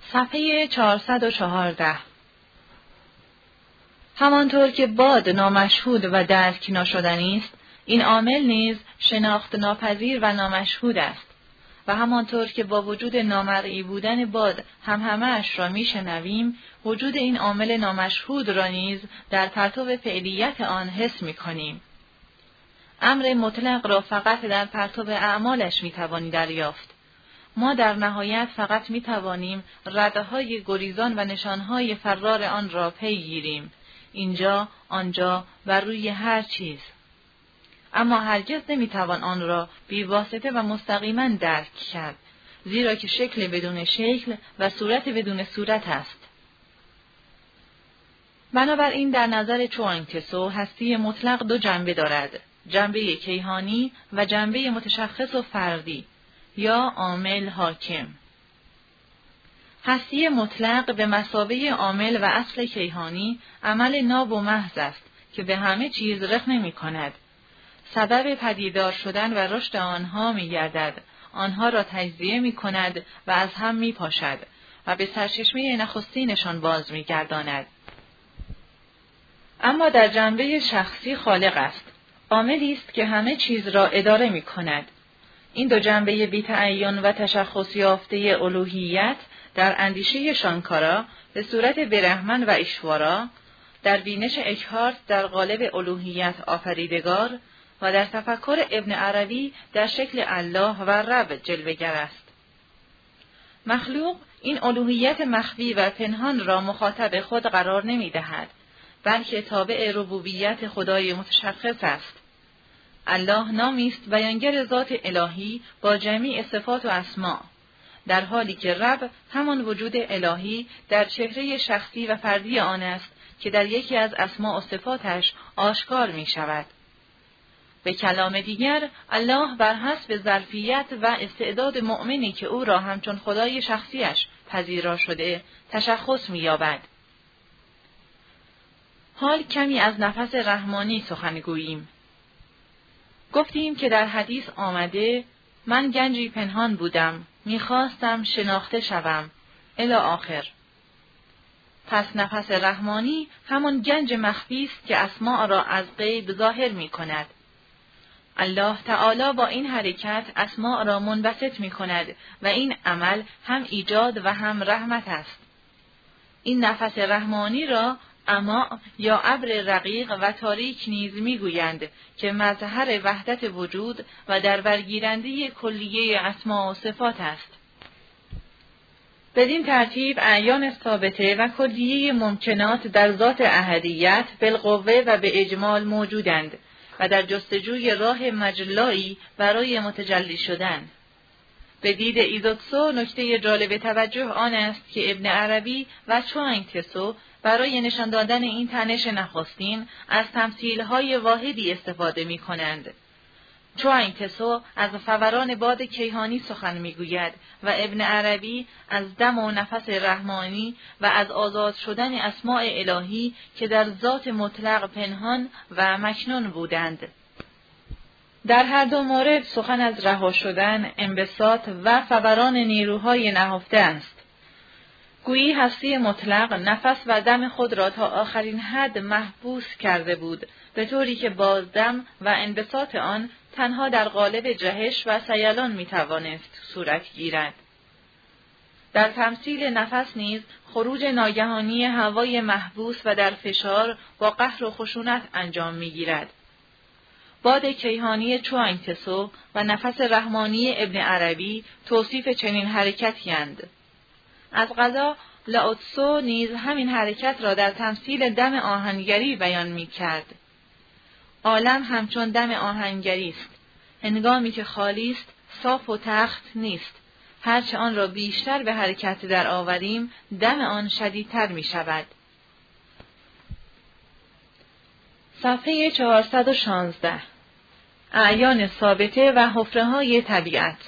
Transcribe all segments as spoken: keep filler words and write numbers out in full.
صفحه چهارصد و چهارده. همانطور که باد نامشهود و درک ناشدنی است، این عامل نیز شناخت ناپذیر و نامشهود است و همانطور که با وجود نامرئی بودن باد هم همه اش را میشنویم، وجود این عامل نامشهود را نیز در پرتو فعلیت آن حس میکنیم. امر مطلق را فقط در پرتو اعمالش میتوانی دریافت. ما در نهایت فقط میتوانیم ردهای گریزان و نشانهای فرار آن را پی گیریم، اینجا، آنجا و روی هر چیز. اما هرگز نمیتوان آن را بی‌واسطه و مستقیما درک کرد، زیرا که شکل بدون شکل و صورت بدون صورت است. بنابراین در نظر چوانگ تسو هستی مطلق دو جنبه دارد، جنبه کیهانی و جنبه متشخص و فردی یا عامل حاکم. هستی مطلق به مثابه عامل و اصل کیهانی عمل ناب و محض است که به همه چیز رخ نمی کند. سبب پدیدار شدن و رشد آنها می گردد، آنها را تجزیه می کند و از هم می پاشد و به سرچشمه نخستینشان باز می گرداند. اما در جنبه شخصی خالق است، عاملی است که همه چیز را اداره می کند. این دو جنبه بی‌تعین و تشخص یافته الوهیت در اندیشه شانکارا به صورت برهمن و ایشوارا، در بینش اکهارت در قالب الوهیت آفریدگار و در تفکر ابن عربی در شکل الله و رب جلوه‌گر است. مخلوق این الوهیت مخفی و پنهان را مخاطب خود قرار نمی دهد، بلکه تابع ربوبیت خدای متشخص است. الله نامی است بیانگر ذات الهی با جمیع صفات و اسما، در حالی که رب همان وجود الهی در چهره شخصی و فردی آن است که در یکی از اسما و صفاتش آشکار می شود. به کلام دیگر، الله بر حسب ظرفیت و استعداد مؤمنی که او را همچون خدای شخصیش پذیرا شده تشخص می یابد. حال کمی از نفس رحمانی سخن گوییم. گفتیم که در حدیث آمده من گنجی پنهان بودم، میخواستم شناخته شوم الی آخر. پس نفس رحمانی همان گنج مخفی است که اسماء را از غیب ظاهر می کند. الله تعالی با این حرکت اسماء را منبسط می کند و این عمل هم ایجاد و هم رحمت است. این نفس رحمانی را اما یا ابر رقیق و تاریک نیز میگویند که مظهر وحدت وجود و در برگیرنده کلیه اسما و صفات است. بدین ترتیب اعیان ثابته و کلیه ممکنات در ذات احدیت بالقوه و به اجمال موجودند و در جستجوی راه مجلایی برای متجلی شدن. به دید ایزوتسو نکته جالب توجه آن است که ابن عربی و چوانگ تسو برای نشان دادن این تنش نخستین از تمثیل‌های واحدی استفاده می‌کنند. چوانگ تسو از فوران باد کیهانی سخن می‌گوید و ابن عربی از دم و نفس رحمانی و از آزاد شدن اسماء الهی که در ذات مطلق پنهان و مکنون بودند. در هر دو مورد سخن از رها شدن، انبساط و فوران نیروهای نهفته است. گویی هستی مطلق نفس و دم خود را تا آخرین حد محبوس کرده بود، به طوری که بازدم و انبساط آن تنها در قالب جهش و سیلان میتوانست صورت گیرد. در تمثیل نفس نیز خروج ناگهانی هوای محبوس و در فشار با قهر و خشونت انجام میگیرد. باد کیهانی چوانگ تسو و نفس رحمانی ابن عربی توصیف چنین حرکتی اند. از قضا لاوتسو نیز همین حرکت را در تمثیل دم آهنگری بیان می کرد. عالم همچون دم آهنگری است، هنگامی که خالی است، صاف و تخت نیست. هرچه آن را بیشتر به حرکت در آوریم، دم آن شدیدتر می شود. صفحه چهارصد و شانزده. اعیان ثابته و حفره‌های طبیعت.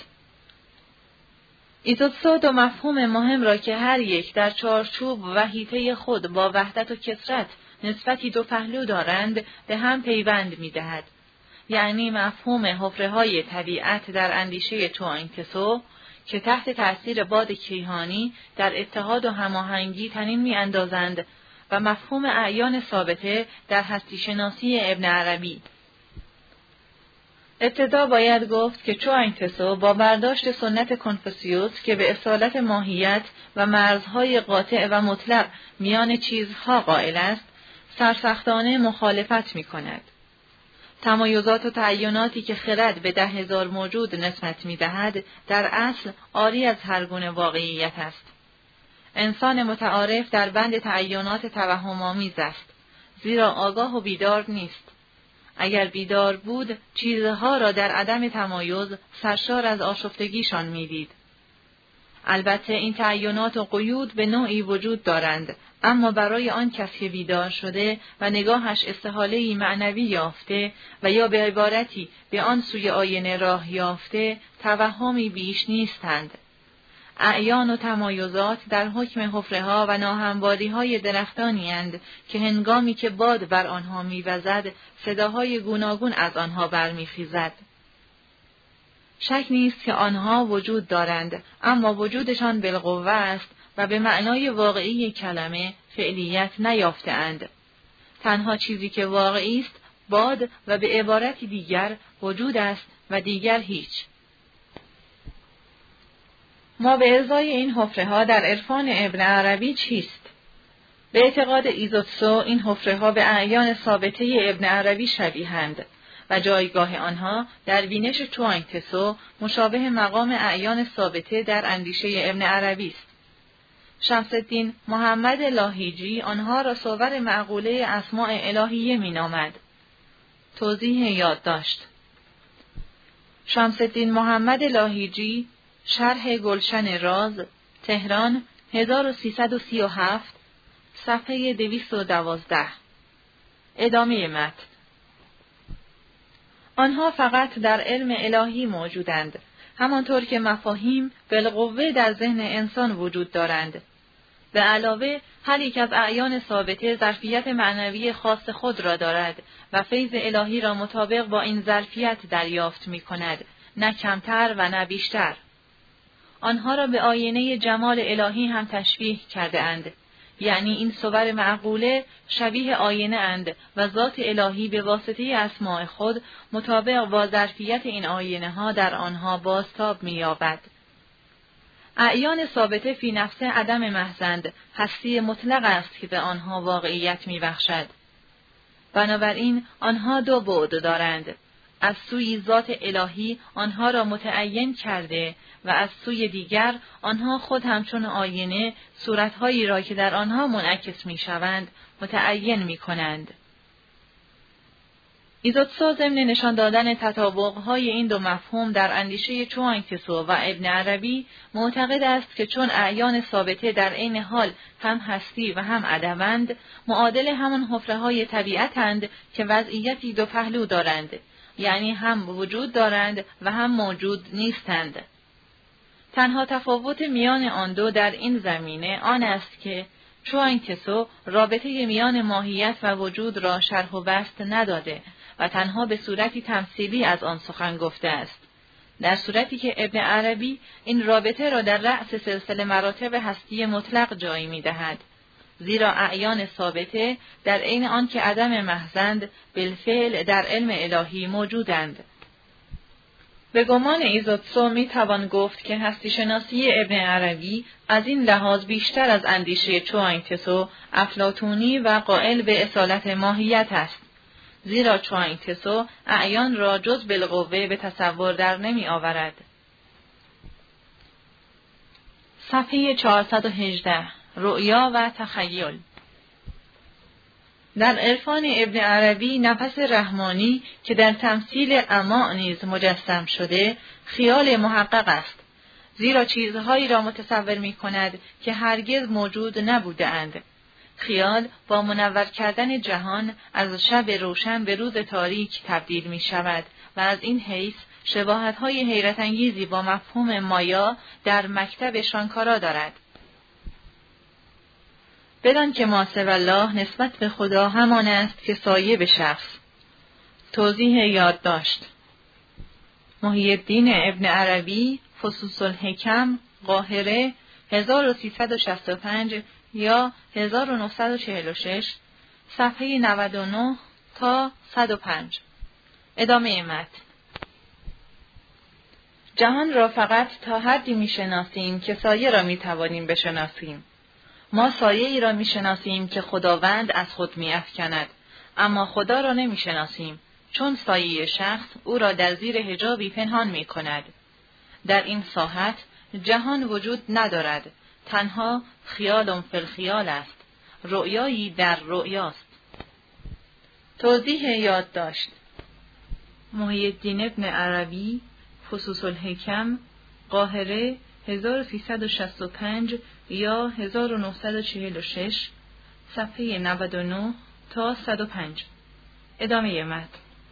ایزوتسو دو مفهوم مهم را که هر یک در چارچوب و حیطه خود با وحدت و کثرت نسبتی دو پهلو دارند به هم پیوند می دهد. یعنی مفهوم حفره‌های طبیعت در اندیشه چوانگ تسو که تحت تأثیر باد کیهانی در اتحاد و هماهنگی تنین می‌اندازند و مفهوم اعیان ثابته در هستی شناسی ابن عربی. ابتدا باید گفت که چوانگ تسو با برداشت سنت کنفوسیوس که به اصالت ماهیت و مرزهای قاطع و مطلق میان چیزها قائل است، سرسختانه مخالفت می‌کند. تمایزات و تعیناتی که خرد به ده هزار موجود نسبت می‌دهد، در اصل عاری از هر گونه واقعیت است. انسان متعارف در بند تعینات توهم‌آمیز است، زیرا آگاه و بیدار نیست. اگر بیدار بود، چیزها را در عدم تمایز سرشار از آشفتگیشان می‌دید. البته این تعینات و قیود به نوعی وجود دارند، اما برای آن کس که بیدار شده و نگاهش استحاله‌ای معنوی یافته و یا به عبارتی به آن سوی آینه راه یافته، توهمی بیش نیستند. اعیان و تمایزات در حکم حفره‌ها و ناهمواری‌های درختانی اند که هنگامی که باد بر آنها می‌وزد، صداهای گوناگون از آنها برمیخیزد. شک نیست که آنها وجود دارند، اما وجودشان بالقوه است و به معنای واقعی کلمه فعلیت نیافته‌اند. تنها چیزی که واقعی است باد و به عبارتی دیگر وجود است و دیگر هیچ. ما به ازای این حفره‌ها در عرفان ابن عربی چیست؟ به اعتقاد ایزوتسو این حفره‌ها به اعیان ثابته ابن عربی شبیهند و جایگاه آنها در بینش چوانگ تسو مشابه مقام اعیان ثابته در اندیشه ابن عربی است. شمس الدین محمد لاهیجی آنها را صور معقوله اسماء الهیه مینامد. توضیح یادداشت: شمس الدین محمد لاهیجی، شرح گلشن راز، تهران هزار و سیصد و سی و هفت، صفحه دویست و دوازده. ادامه متن. آنها فقط در علم الهی موجودند، همانطور که مفاهیم بالقوه در ذهن انسان وجود دارند. به علاوه هر یک از اعیان ثابته ظرفیت معنوی خاص خود را دارد و فیض الهی را مطابق با این ظرفیت دریافت می کند، نه کمتر و نه بیشتر. آنها را به آینه جمال الهی هم تشبیه کرده اند، یعنی این صور معقوله شبیه آینه اند و ذات الهی به واسطه اسماء خود مطابق با ظرفیت این آینه ها در آنها بازتاب می یابد. اعیان ثابته فی نفس عدم محضند، هستی مطلق است که به آنها واقعیت می بخشد. بنابراین آنها دو بعد دارند. از سوی ذات الهی آنها را متعین کرده و از سوی دیگر آنها خود همچون آینه صورتهایی را که در آنها منعکس می شوند متعین می کنند. ایزوتسو ضمن نشان دادن تطابق‌های این دو مفهوم در اندیشه چوانگ تسو و ابن عربی معتقد است که چون اعیان ثابته در عین حال هم هستی و هم عدمند، معادل همان حفره‌های طبیعتند که وضعیتی دو پهلو دارند، یعنی هم وجود دارند و هم موجود نیستند. تنها تفاوت میان آن دو در این زمینه آن است که چوانگ تسو رابطه میان ماهیت و وجود را شرح و بسط نداده و تنها به صورتی تمثیلی از آن سخن گفته است، در صورتی که ابن عربی این رابطه را در رأس سلسله مراتب هستی مطلق جای می‌دهد، زیرا اعیان ثابته در عین آن که عدم محضند بالفعل در علم الهی موجودند. به گمان ایزوتسو می توان گفت که هستی شناسی ابن عربی از این لحاظ بیشتر از اندیشه چوانگ تسو افلاطونی و قائل به اصالت ماهیت است، زیرا چوانگ تسو اعیان را جز بالقوه به تصور در نمی آورد. صفحه چهارصد و هجده. رؤیا و تخیل. در عرفان ابن عربی نفس رحمانی که در تمثیل عما نیز مجسم شده خیال محقق است، زیرا چیزهایی را متصور می کند که هرگز موجود نبوده اند. خیال با منور کردن جهان از شب روشن به روز تاریک تبدیل می شود و از این حیث شباهت‌های حیرت انگیزی با مفهوم مایا در مکتب شانکارا دارد. بدان که ما سوی الله نسبت به خدا همان است که سایه به شخص. توضیح یادداشت: محی الدین ابن عربی فصوص الحکم، قاهره، هزار و سیصد و شصت و پنج یا هزار و نهصد و چهل و شش، صفحه نود و نه تا صد و پنج. ادامه متن. جهان را فقط تا حدی می‌شناسیم که سایه را می‌توانیم بشناسیم. ما سایه ای را می‌شناسیم که خداوند از خود می‌افکند، اما خدا را نمی‌شناسیم، چون سایه شخص او را در زیر حجابی پنهان می‌کند. در این ساحت جهان وجود ندارد، تنها خیال فی الخیال است، رؤیایی در رؤیاست. توضیح یادداشت: محی الدین ابن عربی، فصوص الحکم، قاهره، هزار و سیصد و شصت و پنج یا هزار و نهصد و چهل و شش، صفحه نود و نه تا صد و پنج. ادامه متن.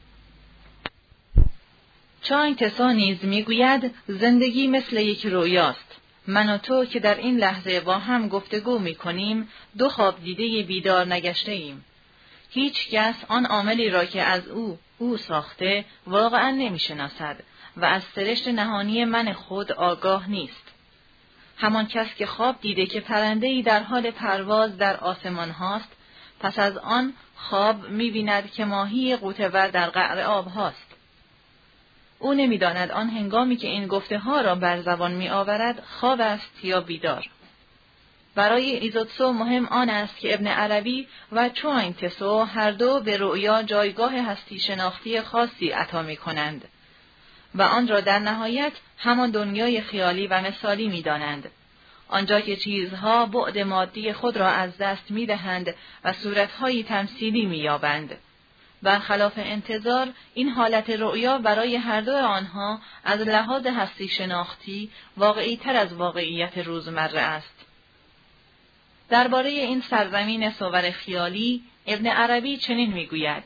چانگ تسو نیز میگوید زندگی مثل یک رویاست. من و تو که در این لحظه با هم گفتگو میکنیم دو خواب دیده بیدار نگشته ایم. هیچ کس آن عاملی را که از او او ساخته واقعا نمیشناسد و از سرشت نهانی من خود آگاه نیست. همان کس که خواب دیده که پرنده‌ای در حال پرواز در آسمان هاست، پس از آن خواب می‌بیند که ماهی غوطه‌ور در قعر آب هاست. او نمی‌داند آن هنگامی که این گفته ها را بر زبان می‌آورد خواب است یا بیدار. برای ایزوتسو مهم آن است که ابن عربی و چوانگ تسو هر دو به رؤیا جایگاه هستی شناختی خاصی عطا می‌کنند و آن را در نهایت همان دنیای خیالی و مثالی می‌دانند، آنجا که چیزها بعد مادی خود را از دست می‌دهند و صورت‌هایی تمثیلی می‌یابند. برخلاف انتظار، این حالت رؤیا برای هر دو آنها از لحاظ هستی شناختی واقعی‌تر از واقعیت روزمره است. درباره این سرزمین صور خیالی، ابن عربی چنین می‌گوید: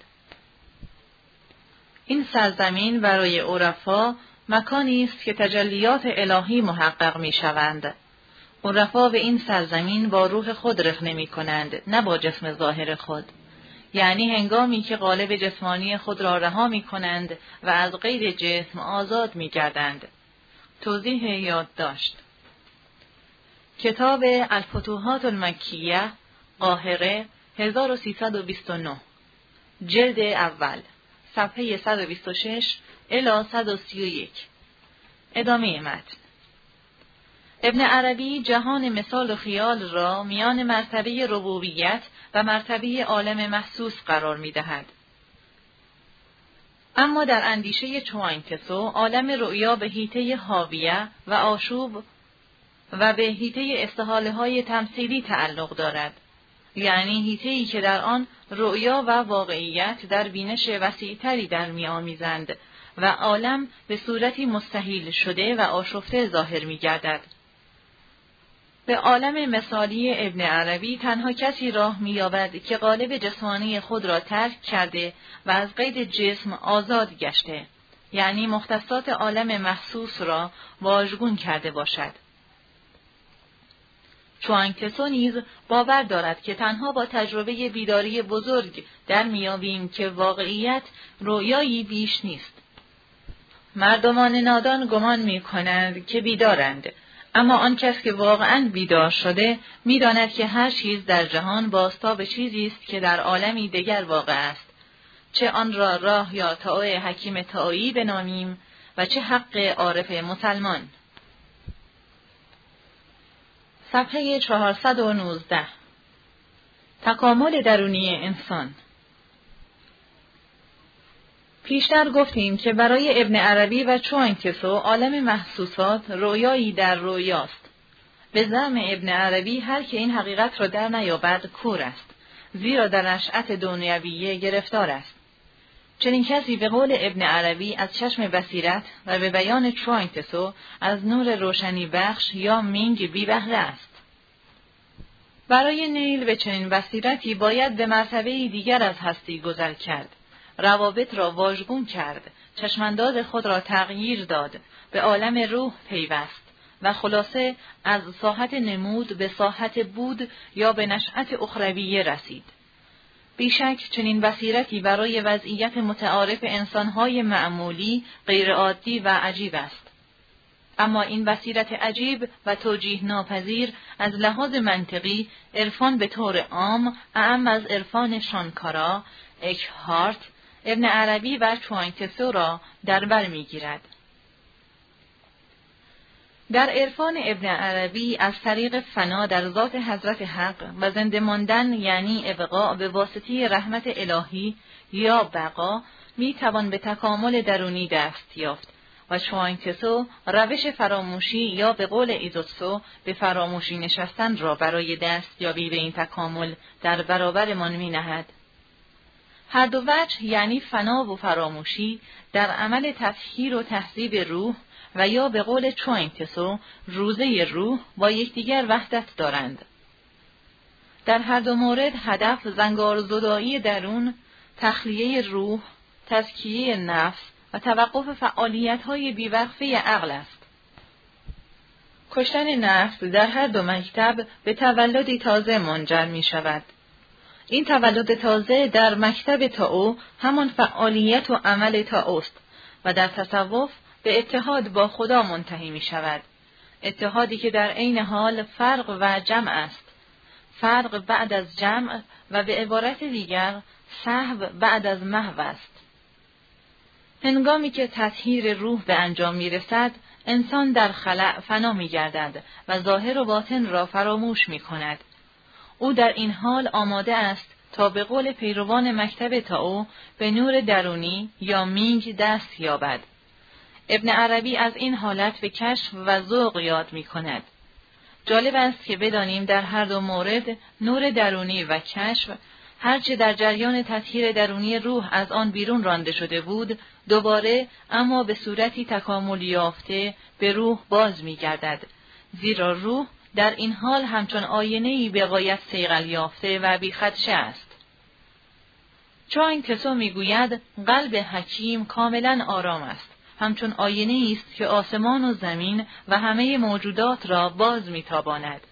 این سرزمین برای عرفا مکانی است که تجلیات الهی محقق می‌شوند. عرفا به این سرزمین با روح خود رخنه می‌کنند، نه با جسم ظاهر خود. یعنی هنگامی که قالب جسمانی خود را رها می‌کنند و از قید جسم آزاد می‌گردند. توضیح یادداشت: کتاب الفتوحات المکیه، قاهره، هزار و سیصد و بیست و نه، جلد اول، صفحه صد و بیست و شش الی صد و سی و یک. ادامه متن. ابن عربی جهان مثال و خیال را میان مرتبه ربوبیت و مرتبه عالم محسوس قرار می‌دهد. اما در اندیشه چوانگ تسو عالم رؤیا به حیطه حاویه و آشوب و به حیطه استحاله‌های تمثیلی تعلق دارد، یعنی حیطه‌ای که در آن رؤیا و واقعیت در بینش وسیع‌تری در می‌آمیزند و عالم به صورتی مستحیل شده و آشفته ظاهر می‌گردد. به عالم مثالی ابن عربی تنها کسی راه می‌یابد که قالب جسمانی خود را ترک کرده و از قید جسم آزاد گشته، یعنی مختصات عالم محسوس را واژگون کرده باشد. چوانگ تسو نیز باور دارد که تنها با تجربه بیداری بزرگ در میابیم که واقعیت رویایی بیش نیست. مردمان نادان گمان می کنند که بیدارند، اما آن کس که واقعاً بیدار شده می‌داند که هر چیز در جهان بازتاب چیزی است که در عالمی دیگر واقع است، چه آن را راه یا طاع حکیم طائی بنامیم و چه حق عارف مسلمان. صفحه چهارصد و نوزده. تکامل درونی انسان. پیشتر گفتیم که برای ابن عربی و چوانگ تسو عالم محسوسات رویایی در رویاست. به زعم ابن عربی هر که این حقیقت را در نیابد کور است، زیرا در نشأت دنیویه گرفتار است. چنین کسی به قول ابن عربی از چشم بصیرت و به بیان چوانگ تسو از نور روشنی بخش یا مینگ بی بهره است. برای نیل به چنین بصیرتی باید به مرتبه دیگر از هستی گذر کرد، روابط را واژگون کرد، چشمانداز خود را تغییر داد، به عالم روح پیوست و خلاصه از ساحت نمود به ساحت بود یا به نشأت اخرویه رسید. بیشک چنین بصیرتی برای وضعیت متعارف انسانهای معمولی غیرعادی و عجیب است. اما این بصیرت عجیب و توجیه ناپذیر از لحاظ منطقی عرفان به طور عام اعم از عرفان شانکارا، اکهارت، ابن عربی و چوانگ تسو را در بر می‌گیرد. در عرفان ابن عربی از طریق فنا در ذات حضرت حق و زنده ماندن یعنی ابقاء به واسطه رحمت الهی یا بقا می توان به تکامل درونی دست یافت و چوانگ تسو روش فراموشی یا به قول ایزوتسو به فراموشی نشستن را برای دستیابی به این تکامل در برابرمان می نهد. هر دو وجه یعنی فنا و فراموشی در عمل تطهیر و تهذیب روح و یا به قول چوانگ تسو روزه روح با یکدیگر وحدت دارند. در هر دو مورد هدف زنگارزدایی درون، تخلیه روح، تزکیه نفس و توقف فعالیت‌های بی‌وقفه عقل است. کشتن نفس در هر دو مکتب به تولدی تازه منجر می شود. این تولد تازه در مکتب تائو همان فعالیت و عمل تائوست و در تصوف به اتحاد با خدا منتهی می شود. اتحادی که در عین حال فرق و جمع است. فرق بعد از جمع و به عبارت دیگر سهو بعد از محو است. هنگامی که تطهیر روح به انجام می رسد، انسان در خلأ فنا می گردد و ظاهر و باطن را فراموش می کند. او در این حال آماده است تا به قول پیروان مکتب تائو به نور درونی یا مینگ دست یابد. ابن عربی از این حالت به کشف و ذوق یاد می کند. جالب است که بدانیم در هر دو مورد نور درونی و کشف هرچه در جریان تطهیر درونی روح از آن بیرون رانده شده بود، دوباره اما به صورتی تکامل یافته به روح باز می گردد. زیرا روح در این حال همچون آینه‌ای به غایت صیقل یافته و بی خدشه است. چوانگ تسو می گوید قلب حکیم کاملا آرام است. همچون آینه‌ای است که آسمان و زمین و همه موجودات را باز می تاباند.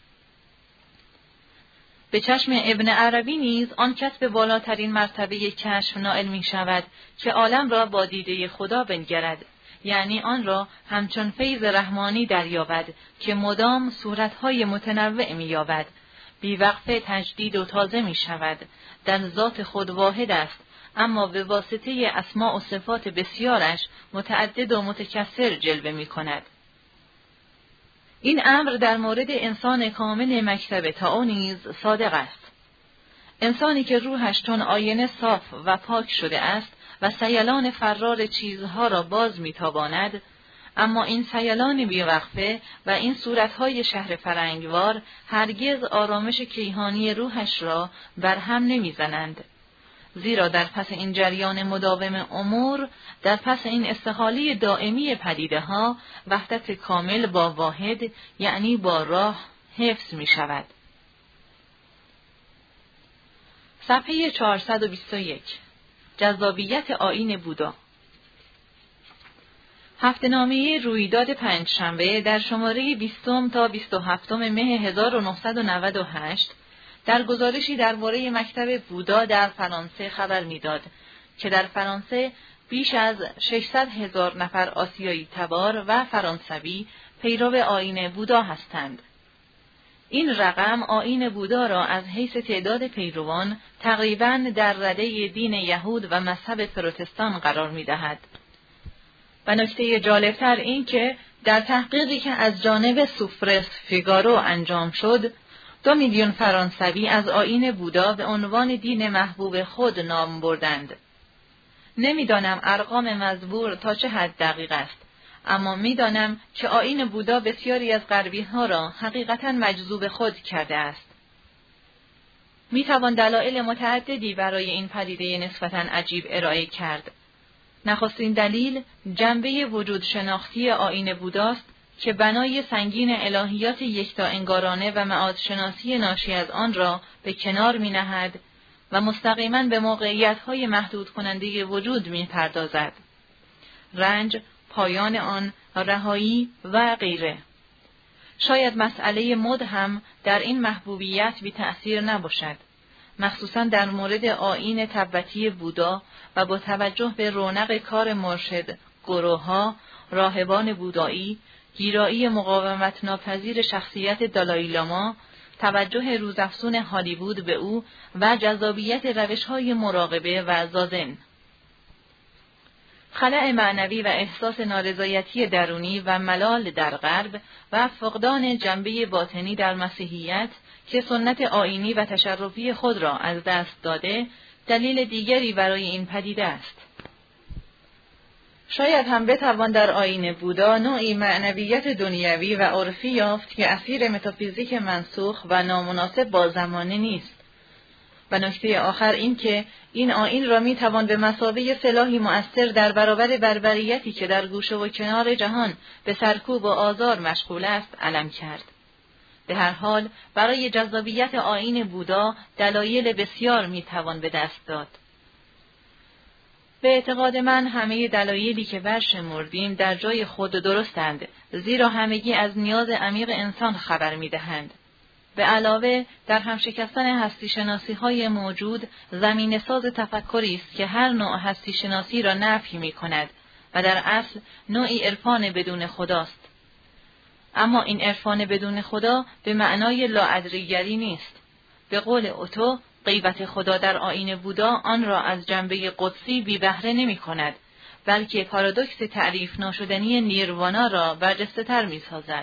به چشم ابن عربی نیز آن کس به بالاترین مرتبه کشف نائل می شود که عالم را با دیده خدا بنگرد، یعنی آن را همچون فیض رحمانی دریابد که مدام صورتهای متنوع می یابد، بیوقفه تجدید و تازه می شود، در ذات خود واحد است، اما به واسطه اسماء و صفات بسیارش متعدد و متکثر جلوه می کند. این امر در مورد انسان کامل مکتب تائو نیز صادق است. انسانی که روحش چون آینه صاف و پاک شده است و سیلان فرار چیزها را باز میتاباند، اما این سیلان بیوقفه و این صورتهای شهر فرنگوار هرگز آرامش کیهانی روحش را برهم نمیزنند. زیرا در پس این جریان مداوم امور، در پس این استحاله دائمی پدیده ها، وحدت کامل با واحد یعنی با راه حفظ می شود. صفحه چهارصد و بیست و یک. جذابیت آیین بودا. هفته‌نامه رویداد پنجشنبه در شماره بیستم تا بیست و هفتم مه هزار و نهصد و نود و هشت در گزارشی درباره مکتب بودا در فرانسه خبر می‌داد که در فرانسه بیش از ششصد هزار نفر آسیایی تبار و فرانسوی پیرو آیین بودا هستند. این رقم آیین بودا را از حیث تعداد پیروان تقریباً در رده دین یهود و مذهب پروتستان قرار می‌دهد. و نکته جالبتر این که در تحقیقی که از جانب سوفرس فیگارو انجام شد، دو میلیون فرانسوی از آیین بودا به عنوان دین محبوب خود نام بردند. نمیدانم ارقام مزبور تا چه حد دقیق است، اما میدانم که آیین بودا بسیاری از غربی ها را حقیقتاً مجذوب خود کرده است. میتوان دلایل متعددی برای این پدیده نسبتاً عجیب ارائه کرد. نخستین دلیل جنبه وجود شناختی آیین بوداست که بنای سنگین الهیات یکتا انگارانه و معادشناسی ناشی از آن را به کنار می نهد و مستقیما به موقعیت‌های محدود کننده وجود می پردازد. رنج، پایان آن، رهایی و غیره. شاید مسئله مد هم در این محبوبیت بی تأثیر نباشد، مخصوصا در مورد آیین تبتی بودا و با توجه به رونق کار مرشد گروه‌ها، راهبان بودایی، گیرایی مقاومت ناپذیر شخصیت دالای لاما، توجه روزافزون هالیوود به او و جذابیت روش‌های مراقبه و زازن. خلأ معنوی و احساس نارضایتی درونی و ملال در غرب و فقدان جنبه باطنی در مسیحیت که سنت آیینی و تشرفی خود را از دست داده، دلیل دیگری برای این پدیده است. شاید هم بتوان در آیین بودا نوعی معنویت دنیوی و عرفی یافت که اسیر متافیزیک منسوخ و نامناسب با زمانه نیست. و نکته آخر این که این آیین را می توان به مثابه سلاحی مؤثر در برابر بربریتی که در گوشه و کنار جهان به سرکوب و آزار مشغول است علم کرد. به هر حال برای جذابیت آیین بودا دلایل بسیار می توان به دست داد. به اعتقاد من همه دلایلی که برشمردیم در جای خود درستند، زیرا همگی از نیاز عمیق انسان خبر می دهند. به علاوه در همشکستن هستی شناسی های موجود زمین ساز تفکری است که هر نوع هستی شناسی را نفی می کند و در اصل نوعی عرفان بدون خداست. اما این عرفان بدون خدا به معنای لاادریگری نیست. به قول اوتو، غیبت خدا در آیین بودا آن را از جنبه قدسی بی بهره نمی کند، بلکه پارادوکس تعریف ناشدنی نیروانا را برجسته تر می سازد.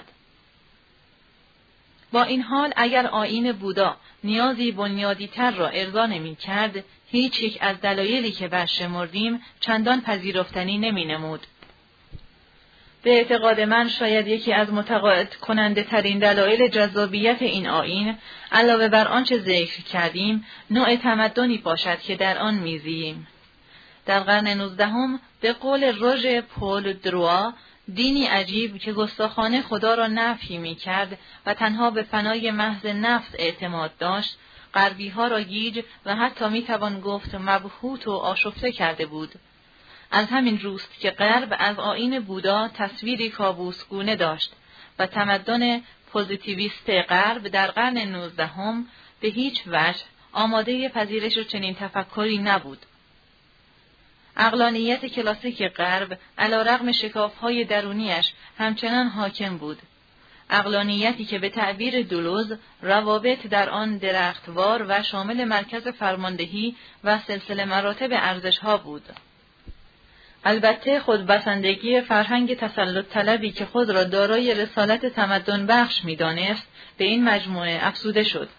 با این حال اگر آیین بودا نیازی بنیادی تر را ارضا نمی کرد، هیچ یک از دلایلی که برشمردیم چندان پذیرفتنی نمی نمود. به اعتقاد من شاید یکی از متقاعد کننده ترین دلایل جذابیت این آیین علاوه بر آنچه ذکر کردیم نوع تمدنی باشد که در آن میزیم. در قرن نوزدهم به قول روژ پول دروا، دینی عجیب که گستاخانه خدا را نفی می کرد و تنها به فنای محض نفس اعتماد داشت، غربی‌ها را گیج و حتی می توان گفت مبهوت و آشفته کرده بود. از همین روست که غرب از آیین بودا تصویری کابوسگونه داشت و تمدن پوزیتیویست غرب در قرن نوزدهم به هیچ وجه آماده پذیرش چنین تفکری نبود. عقلانیت کلاسیک غرب علیرغم شکاف‌های درونیش همچنان حاکم بود. عقلانیتی که به تعبیر دولوز روابط در آن درختوار و شامل مرکز فرماندهی و سلسله مراتب ارزش‌ها بود. البته خودبسندگی فرهنگ تسلط طلبی که خود را دارای رسالت تمدن بخش می دانست به این مجموعه افزوده شد.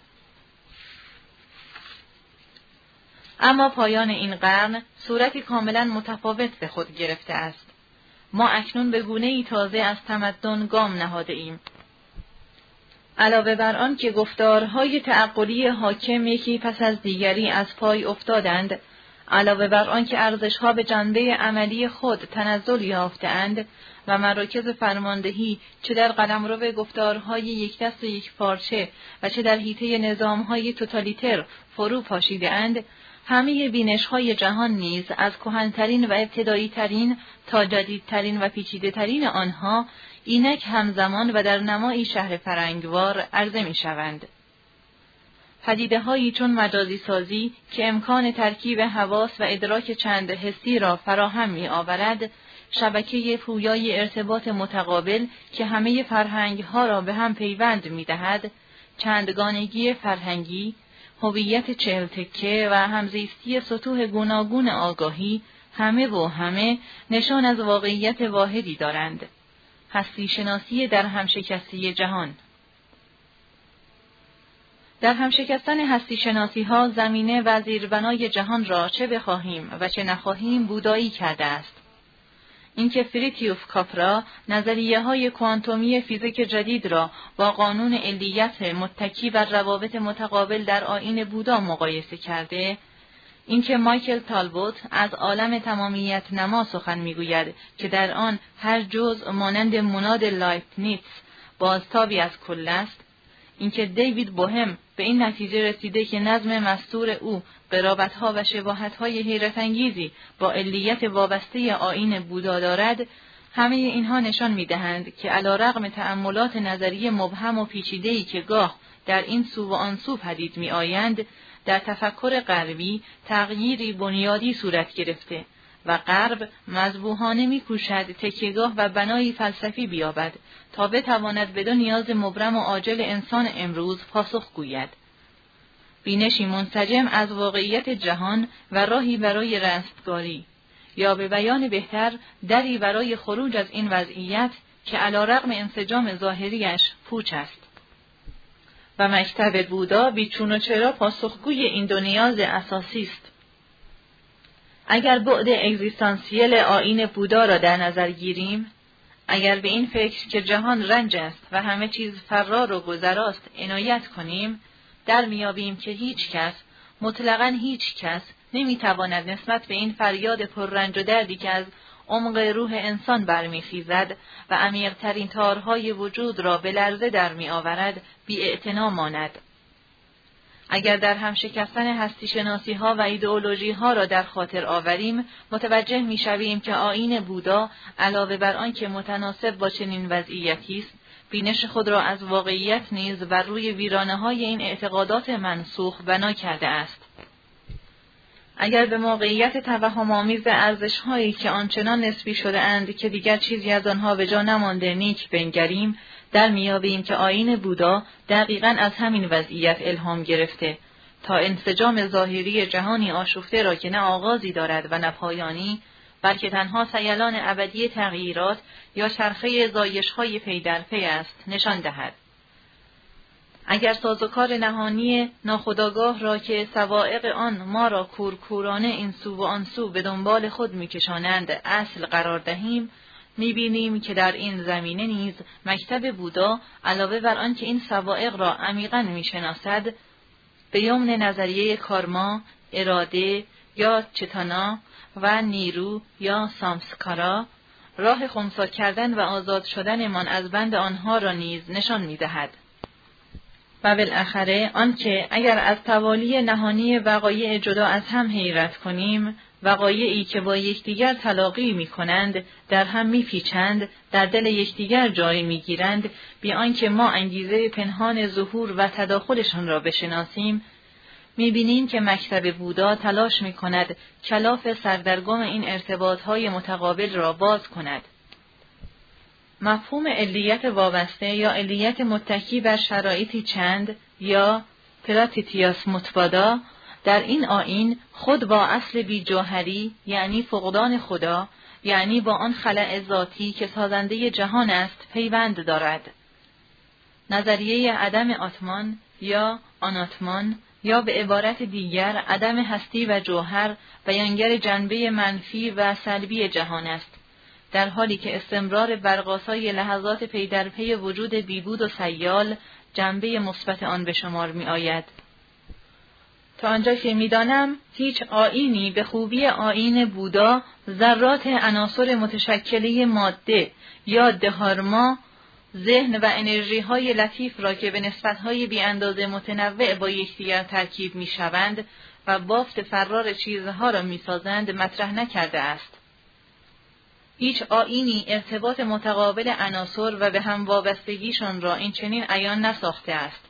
اما پایان این قرن صورتی کاملا متفاوت به خود گرفته است. ما اکنون به گونه‌ای تازه از تمدن گام نهاده ایم. علاوه بر آن که گفتارهای تعقلی حاکم یکی پس از دیگری از پای افتادند، علاوه بر آن که ارزش‌ها به جنبه عملی خود تنزل یافته‌اند و مراکز فرماندهی چه در قلمرو گفتارهای یک دست و یک پارچه و چه در حیطه نظام‌های توتالیتر فرو پاشیده‌اند، همه بینش‌های جهان نیز از کهن‌ترین و ابتدایی‌ترین تا جدیدترین و پیچیده‌ترین آنها اینک همزمان و در نمایی شهر فرنگوار عرضه می‌شوند. پدیده‌هایی چون مجازی سازی که امکان ترکیب حواس و ادراک چند حسی را فراهم می‌آورد، شبکه پویای ارتباط متقابل که همه فرهنگ‌ها را به هم پیوند می‌دهد، چندگانگی فرهنگی، هویت چهل تکه و همزیستی سطوح گوناگون آگاهی، همه و همه نشان از واقعیت واحدی دارند: هستی شناسی در همشکستی جهان. در همشکستن هستی شناسی ها زمینه و زیربنای جهان را چه بخواهیم و چه نخواهیم بودایی کرده است. اینکه فریتیوف کاپرا نظریه های کوانتومی فیزیک جدید را با قانون علیت متکی بر روابط متقابل در آیین بودا مقایسه کرده، اینکه مایکل تالبوت از عالم تمامیت نما سخن میگوید که در آن هر جزء مانند مناد لایبنیتس بازتابی از کل است، اینکه دیوید بوهم به این نتیجه رسیده که نظم مستور او قرابت‌ها و شباهت‌های حیرت‌انگیزی با علیت وابسته آیین بودا دارد، همه اینها نشان می‌دهند که علیرغم تأملات نظری مبهم و پیچیده‌ای که گاه در این سو و آن سو پدید می‌آیند، در تفکر غربی تغییری بنیادی صورت گرفته و غرب مذبوحانه می‌کوشد تکیهگاه و بنایی فلسفی بیابد تا بتواند به دو نیاز مبرم و عاجل انسان امروز پاسخ گوید. بینشی منسجم از واقعیت جهان و راهی برای رستگاری، یا به بیان بهتر دری برای خروج از این وضعیت که علیرغم انسجام ظاهریش پوچ است. و مکتب بودا بیچون و چرا پاسخگوی این دو نیاز اساسی است. اگر بعد اگزیستانسیل آیین بودا را در نظر گیریم، اگر به این فکر که جهان رنج است و همه چیز فرار و گذراست عنایت کنیم، در میابیم که هیچ کس، مطلقاً هیچ کس، نمیتواند نسبت به این فریاد پررنج و دردی که از عمق روح انسان برمیخیزد و عمیق‌ترین تارهای وجود را به لرزه در میآورد بی‌اعتنا ماند. اگر در هم شکستن هستی شناسی ها و ایدئولوژی ها را در خاطر آوریم، متوجه می شویم که آیین بودا علاوه بر آن که متناسب با چنین وضعیتی است، بینش خود را از واقعیت نیز بر روی ویرانه های این اعتقادات منسوخ بنا کرده است. اگر به موقعیت توهم‌آمیز ارزش‌هایی که آنچنان نسبی شده اند که دیگر چیزی از آنها به جا نمانده نیک بنگریم، در میابیم که آیین بودا دقیقاً از همین وضعیت الهام گرفته تا انسجام ظاهری جهانی آشفته را که نه آغازی دارد و نه پایانی، بلکه تنها سیلان ابدی تغییرات یا چرخه زایش‌های پی در پی است نشان دهد. اگر سازوکار نهانی ناخودآگاه را که سوائق آن ما را کورکورانه این سو و آن سو به دنبال خود می‌کشانند اصل قرار دهیم، می‌بینیم که در این زمینه نیز مکتب بودا علاوه بر آن که این سوائق را عمیقاً می‌شناسد، به یمن نظریه کارما، اراده یا چتانا و نیرو یا سامسکارا، راه خنثی کردن و آزاد شدنمان از بند آنها را نیز نشان می‌دهد. و بالاخره آنکه اگر از توالی نهانی وقایع جدا از هم حیرت کنیم، وقایعی که با یکدیگر تلاقی می‌کنند، در هم می‌پیچند، در دل یکدیگر جای می‌گیرند، بی آنکه ما انگیزه پنهان ظهور و تداخلشان را بشناسیم، می‌بینیم که مکتب بودا تلاش می‌کند کلاف سردرگم این ارتباط‌های متقابل را باز کند. مفهوم علیت وابسته یا علیت متکی بر شرایطی چند یا پراتیتیاس متبادا در این آیین خود با اصل بی جوهری یعنی فقدان خدا، یعنی با آن خلأ ذاتی که سازنده جهان است پیوند دارد. نظریه عدم آتمان یا آناتمان یا به عبارت دیگر عدم هستی و جوهر بیانگر جنبه منفی و سلبی جهان است، در حالی که استمرار برقاسای لحظات پی در پی وجود بیبود و سیال جنبه مثبت آن به شمار می آید. تا آنجا که می دانم هیچ آیینی به خوبی آیین بودا ذرات عناصر متشکله ماده یا دهارما، ذهن و انرژی های لطیف را که به نسبت های بی اندازه متنوع با یکدیگر ترکیب می شوند و بافت فرار چیزها را می سازند مطرح نکرده است. هیچ آیینی ارتباط متقابل عناصر و به هم وابستگیشان را این چنین عیان نساخته است.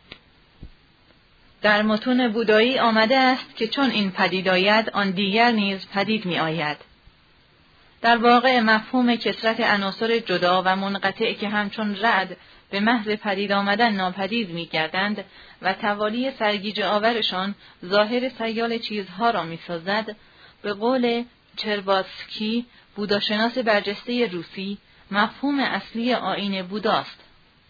در متون بودایی آمده است که چون این پدید آید آن دیگر نیز پدید می آید. در واقع مفهوم کثرت عناصر جدا و منقطع که همچون رعد به محض پدید آمدن ناپدید می گردند و توالی سرگیجه آورشان ظاهر سیال چیزها را می سازد، به قول چرواتسکی، بوداشناس برجسته روسی، مفهوم اصلی آیین بوداست.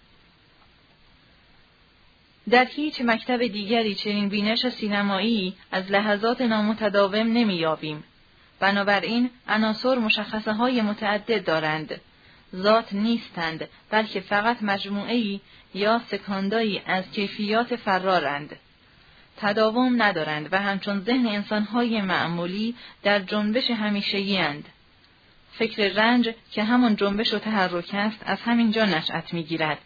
در هیچ مکتب دیگری چنین بینش سینمایی از لحظات نامتداوم نمی‌یابیم. بنابراین عناصر مشخصه های متعدد دارند. ذات نیستند، بلکه فقط مجموعه‌ای یا سکاندایی از کیفیات فرارند. تداوم ندارند و همچون ذهن انسان‌های معمولی در جنبش همیشگی‌اند. فکر رنج که همان جنبش و تحرک است از همین جا نشأت می‌گیرد.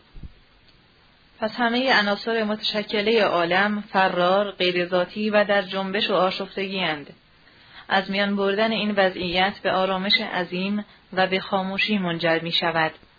پس همه عناصر متشکله عالم فرار، غیر ذاتی و در جنبش و آشفتگی‌اند. از میان بردن این وضعیت به آرامش عظیم و به خاموشی منجر می‌شود.